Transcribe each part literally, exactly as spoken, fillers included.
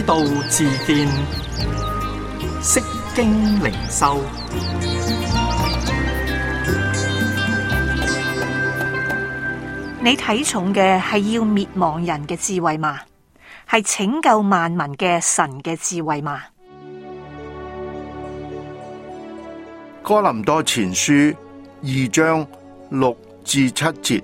道自見，釋經靈修。 你睇重嘅係要滅亡人嘅智慧嗎？係拯救萬民嘅神嘅智慧嗎？ 哥林多前書二章六至七節。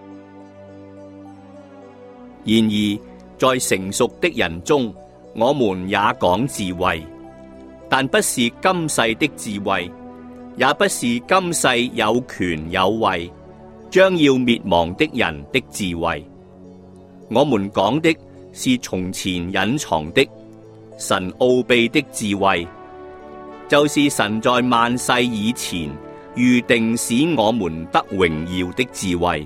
然而，在成熟的人中，我們也講智慧，但不是今世的智慧，也不是今世有權有位，將要滅亡的人的智慧。我們講的是從前隱藏的神奧秘的智慧，就是神在萬世以前預定使我們得榮耀的智慧。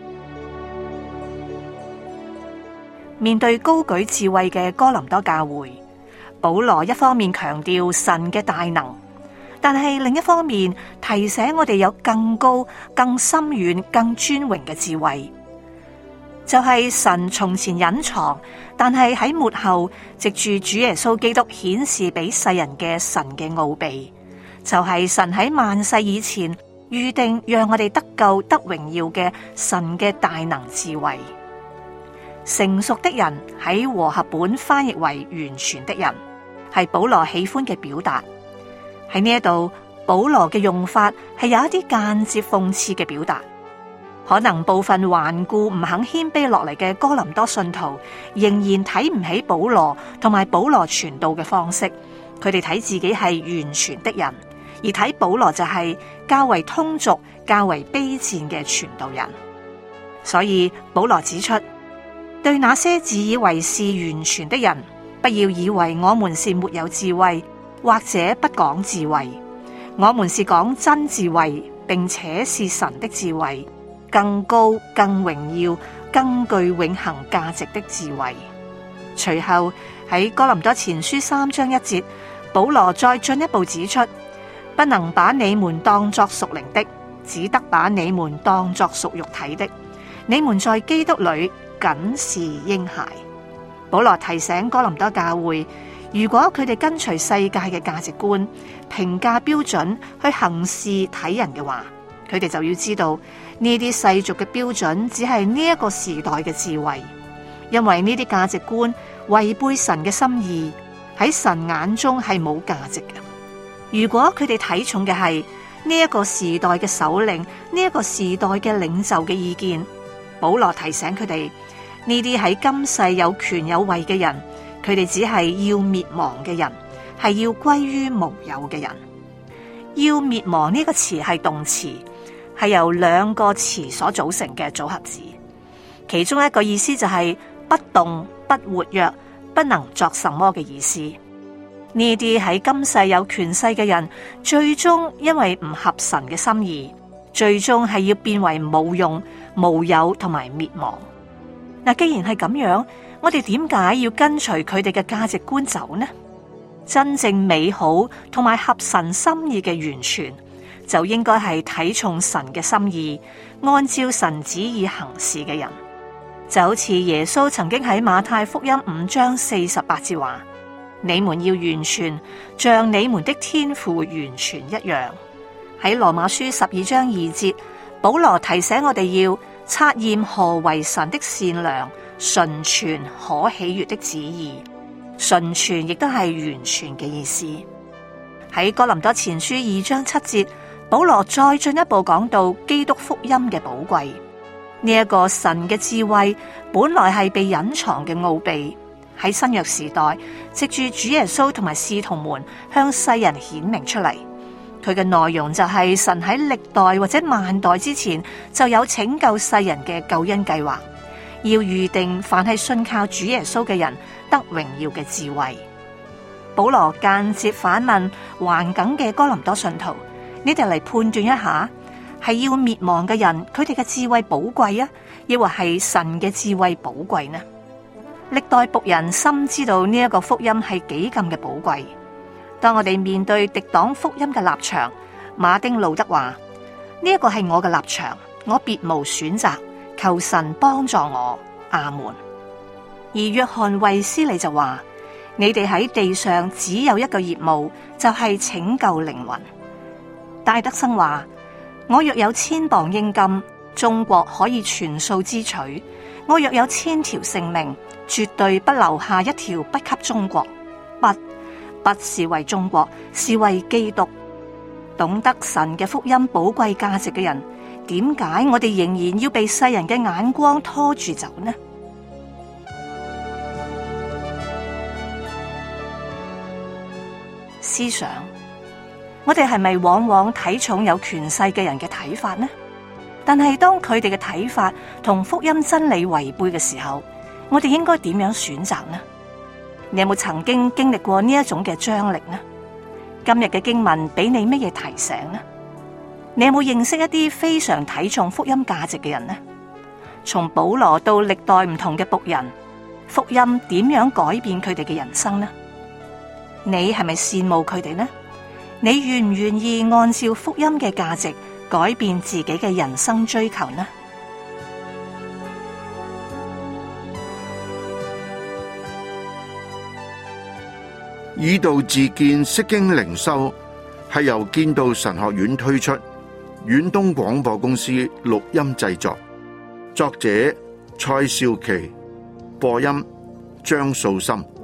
面對高舉智慧嘅哥林多教會，保羅一方面強調神嘅大能，但係另一方面提醒我哋有更高、更深遠、更尊榮嘅智慧，就係神從前隱藏，但係喺末後藉住主耶穌基督顯示俾世人嘅神嘅奧秘，就係神喺萬世以前預定讓我哋得救得榮耀嘅神嘅大能智慧。成熟的人喺和合本翻譯為完全的人，係保羅喜歡嘅表達。喺呢一度，保羅嘅用法係有一啲間接諷刺嘅表達。可能部分頑固唔肯謙卑落嚟嘅哥林多信徒，仍然睇唔起保羅同埋保羅傳道嘅方式。佢哋睇自己係完全的人，而睇保羅就係較為通俗、較為卑賤嘅傳道人。所以保羅指出，對那些自以為是完全的人，不要以為我們是沒有智慧，或者不講智慧。我們是講真智慧，並且是神的智慧，更高、更榮耀、更具永恆價值的智慧。隨後喺哥林多前書三章一節，保羅再進一步指出，不能把你們當作屬靈的，只得把你們當作屬肉體的。你們在基督裏僅是嬰孩。保羅提醒哥林多教會，如果佢哋跟隨世界嘅價值觀、評價標準去行事睇人嘅話，佢哋就要知道呢啲世俗嘅標準只係呢一個時代嘅智慧，因為呢啲價值觀違背神嘅心意，喺神眼中係冇價值嘅。如果佢哋睇重嘅係呢一個時代嘅首領、呢一個時代嘅領袖嘅意見，保羅提醒佢哋，呢啲喺今世有權有位嘅人，佢哋只係要滅亡嘅人，係要歸於無有嘅人。要滅亡呢個詞係動詞，係由兩個詞所組成嘅組合字，其中一個意思就係不動、不活躍、不能作什麼嘅意思。呢啲喺今世有權勢嘅人，最終因為唔合神嘅心意，最終係要變為冇用、無有同埋滅亡。嗱，既然係咁樣，我哋點解要跟隨佢哋嘅價值觀走呢？真正美好同埋合神心意嘅完全，就應該係睇重神嘅心意，按照神旨意行事嘅人。就好似耶穌曾經喺馬太福音五章四十八節話：你們要完全，像你們的天父完全一樣。喺羅馬書十二章二節，保羅提醒我哋要察驗何為神的善良、純全、可喜悅的旨意。純全亦都係完全嘅意思。喺哥林多前書二章七節，保羅再進一步講到基督福音嘅寶貴。呢一個神嘅智慧本來係被隱藏嘅奧秘，喺新約時代藉住主耶穌同埋使徒們向世人顯明出嚟。佢嘅內容就係神喺歷代或者萬代之前就有拯救世人嘅救恩計劃，要預定凡係信靠主耶穌嘅人得榮耀嘅智慧。保羅間接反問頑梗嘅哥林多信徒，你哋嚟判斷一下，係要滅亡嘅人，佢哋嘅智慧寶貴啊，抑或係神嘅智慧寶貴呢？歷代僕人深知道呢一個福音係幾咁嘅寶貴。當我哋面對敵擋福音嘅立場，馬丁路德話：呢一個係我嘅立場，我別無選擇，求神幫助我。阿門。而約翰衛斯理就話： 你哋喺地上只有一個業務，就係拯救靈魂。戴德生話：我若有千磅英金，中國可以全數支取；我若有千條性命，絕對不留下一條不給中國。不，不是為中國，是為基督。懂得神嘅福音寶貴價值嘅人，點解我哋仍然要被世人嘅眼光拖住走呢？思想，我哋係咪往往睇重有權勢嘅人嘅睇法呢？但係當佢哋嘅睇法同福音真理違背嘅時候，我哋應該點樣選擇呢？你有冇曾經經歷過呢一種嘅張力呢？今日嘅經文俾你乜嘢提醒呢？你有冇認識一啲非常睇重福音價值嘅人呢？從保羅到歷代唔同嘅僕人，福音點樣改變佢哋嘅人生呢？你係咪羨慕佢哋呢？你願唔願意按照福音嘅價值改變自己嘅人生追求呢？ 以道自見釋經靈修係由建道神學院推出，遠東廣播公司錄音製作，作者蔡少琪，播音張素心。